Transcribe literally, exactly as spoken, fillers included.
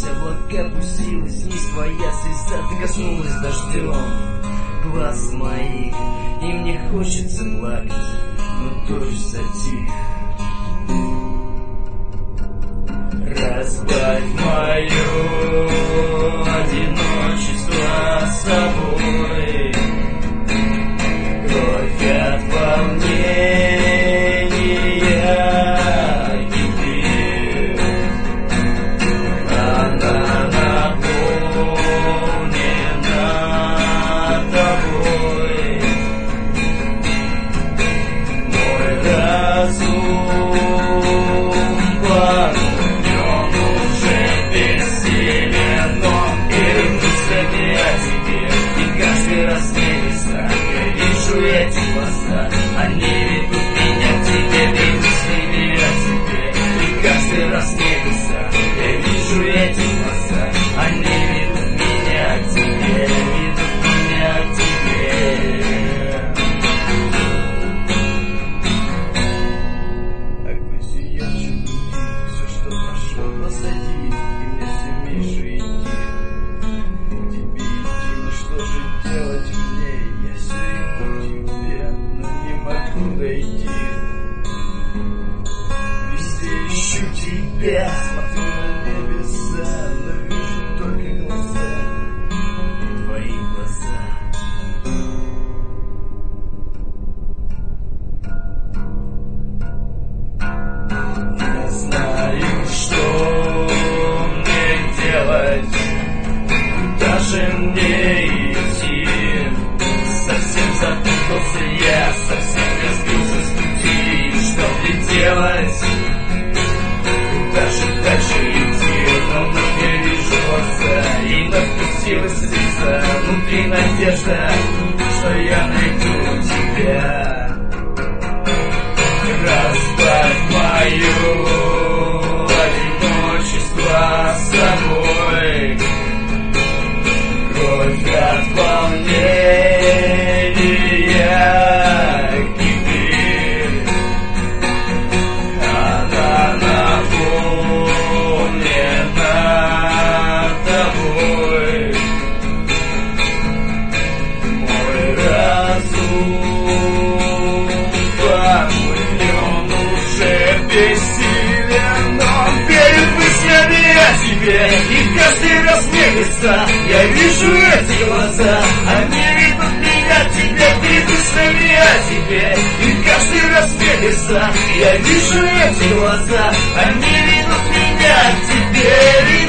Сквозь облака пустилась вниз твоя слеза, ты коснулась дождем глаз моих, и мне хочется плакать, но дождь затих. Разбавь мое одиночество собой, кровь от волнения кипит, она наполнена тобой. Мой разум помутнен, уже бессилен, он вернется о тебе, и каждый раз небеса я вижу эти глаза, они ведут меня к тебе, ведут о тебе, и каждый раз небеса я вижу эти глаза, они ведут меня к тебе, ведут меня к тебе. Огонь сияющий, все, что прошло позади, и мне все меньше идти к тебе идти, но что же делать мне? Я все иду к тебе, но не могу дойти. Везде ищу тебя, смотрю на небеса, но вижу только глаза, твои глаза. Не знаю, что мне делать, даже мне идти. Совсем запутался я, совсем я сбился с пути. Что мне делать? Даже дальше идти, но вновь я вижу глаза, и напустилась слеза, внутри надежда, что я найду тебя. Разбавь мое одиночество собой, кровь от волнения кипит, она наполнена тобой. Мой разум помутнен, уже бессилен, он верит мыслями о тебе, и каждый раз небеса я вижу эти глаза, они ведут меня к тебе, ты мыслями о тебе, и каждый раз небеса я вижу эти глаза, они ведут меня к тебе.